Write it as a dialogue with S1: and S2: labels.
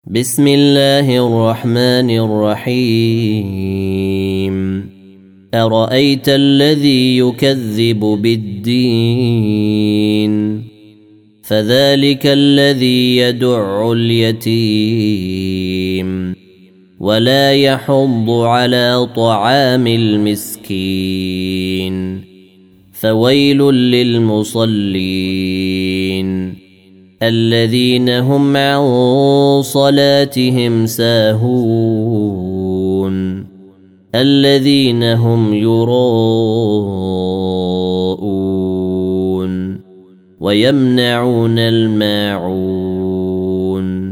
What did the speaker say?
S1: بسم الله الرحمن الرحيم أرأيت الذي يكذب بالدين فذلك الذي يدع اليتيم ولا يحض على طعام المسكين فويل للمصلين الذين هم عن صلاتهم ساهون الذين هم يراءون ويمنعون الماعون